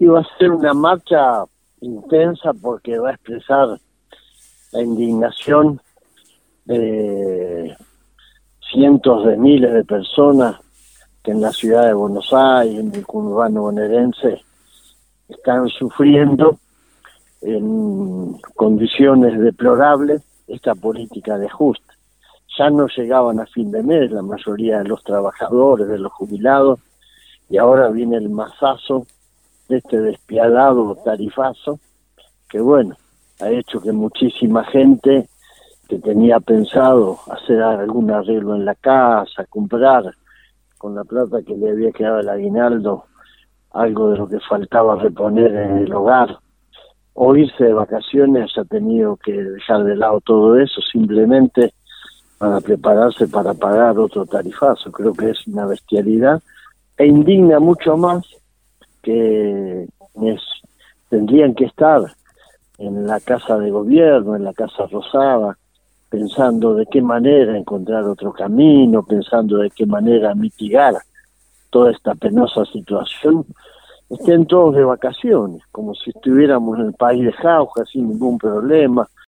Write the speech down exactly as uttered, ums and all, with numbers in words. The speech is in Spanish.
Y va a ser una marcha intensa porque va a expresar la indignación de cientos de miles de personas que en la ciudad de Buenos Aires, en el conurbano bonaerense, están sufriendo en condiciones deplorables esta política de ajuste. Ya no llegaban a fin de mes la mayoría de los trabajadores, de los jubilados, y ahora viene el mazazo de este despiadado tarifazo, que bueno, ha hecho que muchísima gente que tenía pensado hacer algún arreglo en la casa, comprar con la plata que le había quedado el aguinaldo, algo de lo que faltaba reponer en el hogar, o irse de vacaciones, ha tenido que dejar de lado todo eso simplemente para prepararse para pagar otro tarifazo. Creo que es una bestialidad e indigna mucho más que es, tendrían que estar en la Casa de Gobierno, en la Casa Rosada, pensando de qué manera encontrar otro camino, pensando de qué manera mitigar toda esta penosa situación. Estén todos de vacaciones, como si estuviéramos en el país de jauja, sin ningún problema,